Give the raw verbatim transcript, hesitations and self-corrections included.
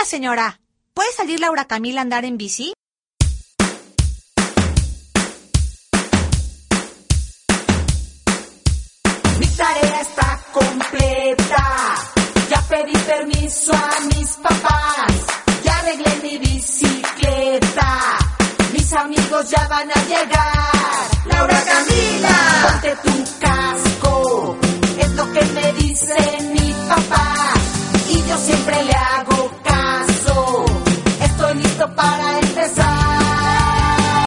señora. ¿Puede salir Laura Camila a andar en bici? Mi tarea está completa. Ya pedí permiso a mis papás. Ya arreglé mi bicicleta. Mis amigos ya van a llegar. Laura Camila, ponte tu casco. Es lo que me dice mi papá. Y yo siempre le hago